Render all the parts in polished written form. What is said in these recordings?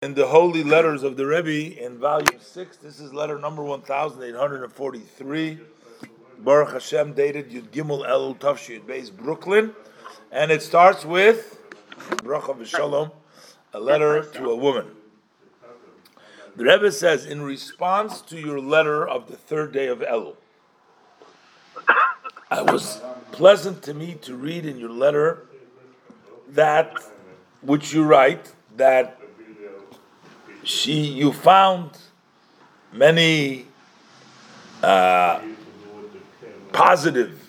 In the Holy Letters of the Rebbe in volume 6. This is letter number 1843. Baruch Hashem, dated Yud Gimel Elul Tavshid Beis, Brooklyn. And it starts with Bracha V'Shalom, a letter to a woman. The Rebbe says, in response to your letter of the third day of Elul, it was pleasant to me to read in your letter that which you write, that you found many positive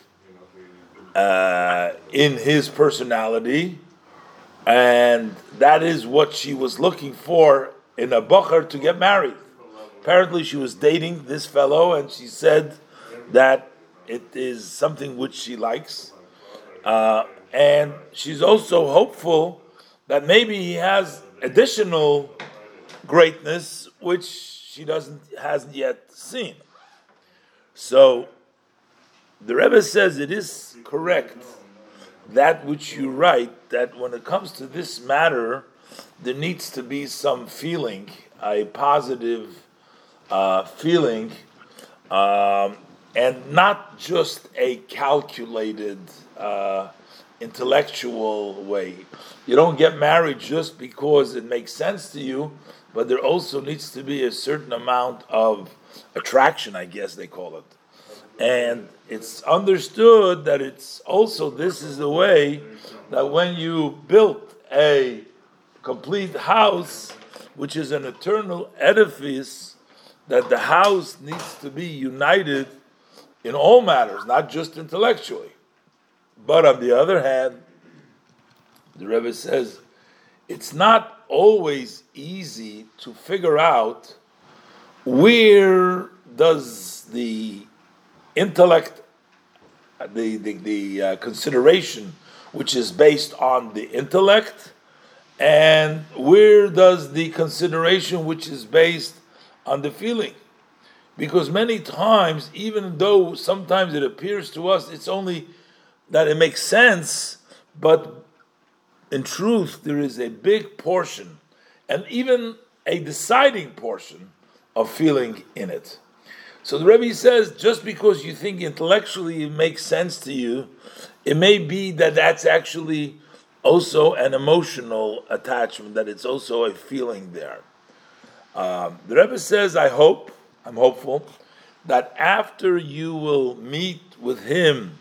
in his personality, and that is what she was looking for in a bocher to get married. Apparently she was dating this fellow, and she said that it is something which she likes, and she's also hopeful that maybe he has additional greatness which she hasn't yet seen. So the Rebbe says it is correct that which you write, that when it comes to this matter, there needs to be some feeling, a positive feeling, and not just a calculated intellectual way. You don't get married just because it makes sense to you, but there also needs to be a certain amount of attraction, I guess they call it. And it's understood that it's also, this is the way that when you built a complete house, which is an eternal edifice, that the house needs to be united in all matters, not just intellectually. But on the other hand, the Rebbe says, it's not always easy to figure out where does the intellect, the consideration which is based on the intellect, and where does the consideration which is based on the feeling. Because many times, even though sometimes it appears to us it's only that it makes sense, but in truth, there is a big portion, and even a deciding portion, of feeling in it. So the Rebbe says, just because you think intellectually it makes sense to you, it may be that that's actually also an emotional attachment, that it's also a feeling there. The Rebbe says, I'm hopeful, that after you will meet with him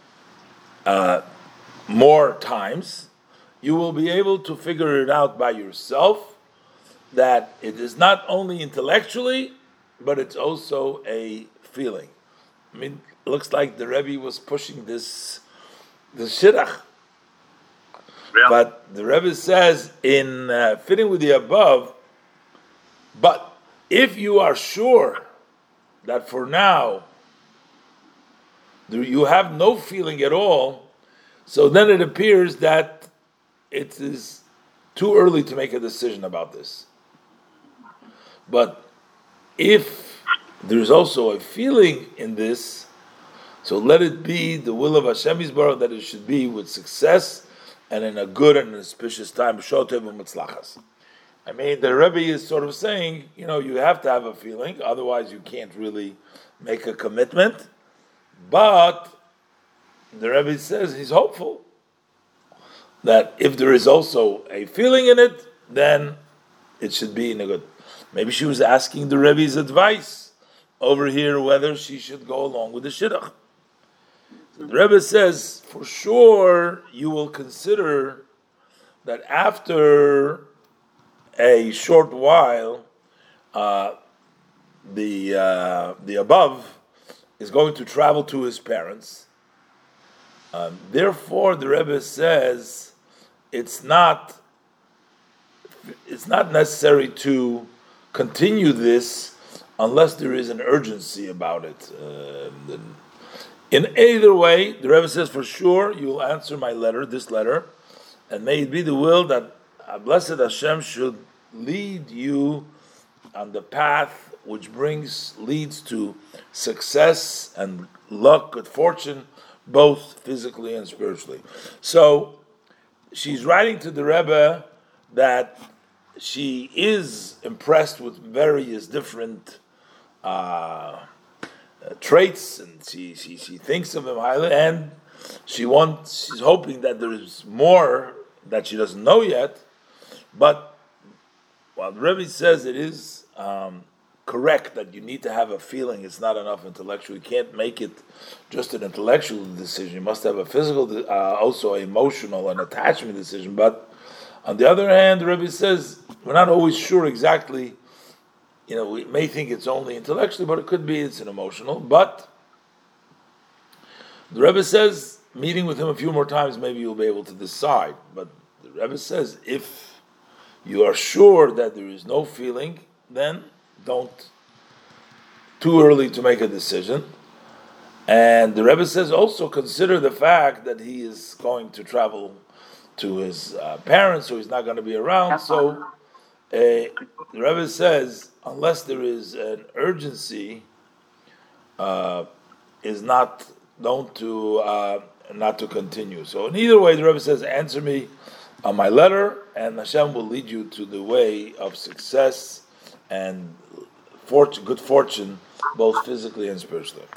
more times, you will be able to figure it out by yourself, that it is not only intellectually, but it's also a feeling. I mean, it looks like the Rebbe was pushing this shidduch. Yeah. But the Rebbe says, in fitting with the above, but if you are sure that for now you have no feeling at all, so then it appears that it is too early to make a decision about this. But if there's also a feeling in this, so let it be the will of Hashem Yisbarach that it should be with success and in a good and auspicious time. I mean, the Rebbe is sort of saying, you have to have a feeling, otherwise you can't really make a commitment. But the Rebbe says he's hopeful that if there is also a feeling in it, then it should be in a good. Maybe she was asking the Rebbe's advice over here whether she should go along with the shidduch. So the Rebbe says, for sure, you will consider that after a short while, the above is going to travel to his parents. Therefore, the Rebbe says it's not necessary to continue this unless there is an urgency about it. In either way, the Rebbe says for sure you will answer this letter, and may it be the will that blessed Hashem should lead you on the path which leads to success and luck, good fortune, both physically and spiritually. So she's writing to the Rebbe that she is impressed with various different traits, and she thinks of him highly, and she's hoping that there is more that she doesn't know yet. But while the Rebbe says it is correct that you need to have a feeling, it's not enough intellectual. You can't make it just an intellectual decision. You must have a physical, also emotional and attachment decision. But on the other hand, the Rebbe says we're not always sure exactly. We may think it's only intellectually, but it could be it's an emotional. But the Rebbe says, meeting with him a few more times, maybe you'll be able to decide. But the Rebbe says, if you are sure that there is no feeling, then don't too early to make a decision. And the Rebbe says also consider the fact that he is going to travel to his parents, so he's not going to be around. So the Rebbe says, unless there is an urgency, is not not to continue. So in either way, the Rebbe says, answer me on my letter, and Hashem will lead you to the way of success and good fortune, both physically and spiritually.